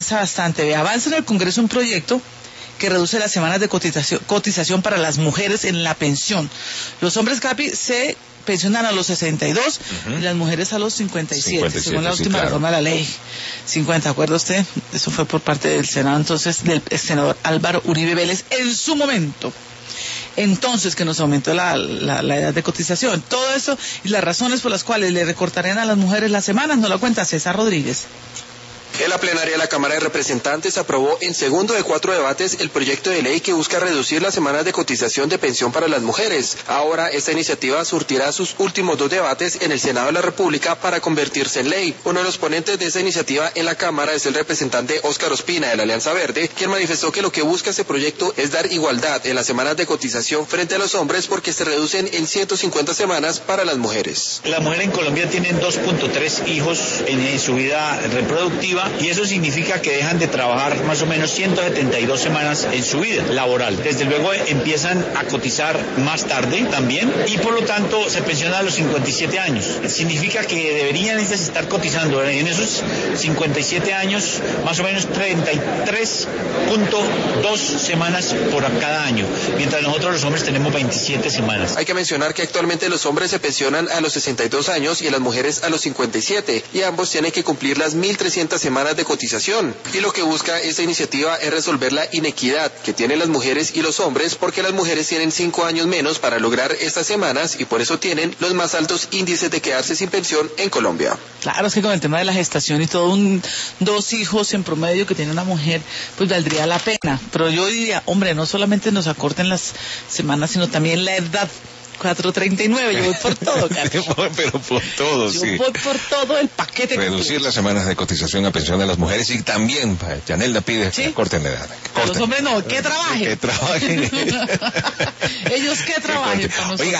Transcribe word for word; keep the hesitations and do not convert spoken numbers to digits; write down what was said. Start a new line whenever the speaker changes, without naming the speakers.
avanza bastante. Avanza en el Congreso un proyecto que reduce las semanas de cotización, cotización para las mujeres en la pensión. Los hombres, Capi, se pensionan a los sesenta y dos uh-huh. y las mujeres a los cincuenta y siete, cincuenta y siete según la última sí, claro. reforma de la ley cincuenta, ¿acuerda usted? Eso fue por parte del Senado, entonces, del senador Álvaro Uribe Vélez en su momento. Entonces, que nos aumentó la, la, la edad de cotización. Todo eso y las razones por las cuales le recortarían a las mujeres las semanas, nos lo cuenta César Rodríguez.
En la plenaria de la Cámara de Representantes aprobó en segundo de cuatro debates el proyecto de ley que busca reducir las semanas de cotización de pensión para las mujeres. Ahora esta iniciativa surtirá sus últimos dos debates en el Senado de la República para convertirse en ley. Uno de los ponentes de esa iniciativa en la Cámara es el representante Óscar Ospina de la Alianza Verde, quien manifestó que lo que busca este proyecto es dar igualdad en las semanas de cotización frente a los hombres porque se reducen en ciento cincuenta semanas para las mujeres.
Las mujeres en Colombia tienen dos punto tres hijos en, en su vida reproductiva y eso significa que dejan de trabajar más o menos ciento setenta y dos semanas en su vida laboral. Desde luego empiezan a cotizar más tarde también y por lo tanto se pensionan a los cincuenta y siete años. Significa que deberían ellas estar cotizando en esos cincuenta y siete años más o menos treinta y tres punto dos semanas por cada año, mientras nosotros los hombres tenemos veintisiete semanas.
Hay que mencionar que actualmente los hombres se pensionan a los sesenta y dos años y las mujeres a los cincuenta y siete y ambos tienen que cumplir las mil trescientas semanas de cotización. Y lo que busca esta iniciativa es resolver la inequidad que tienen las mujeres y los hombres porque las mujeres tienen cinco años menos para lograr estas semanas y por eso tienen los más altos índices de quedarse sin pensión en Colombia.
Claro, es que con el tema de la gestación y todo, un, dos hijos en promedio que tiene una mujer, pues valdría la pena. Pero yo diría, hombre, no solamente nos acorten las semanas, sino también la edad. cuatro treinta y nueve, yo voy por todo, Carlos.
Pero por todo,
yo
sí.
Yo voy por todo el paquete.
Reducir las semanas de cotización a pensión de las mujeres y también, Yanelda pide ¿sí? que corten la edad. Que corten.
Los hombres no, que trabajen.
Que trabajen.
Ellos que trabajen.
Que
para nosotros.
Oiga,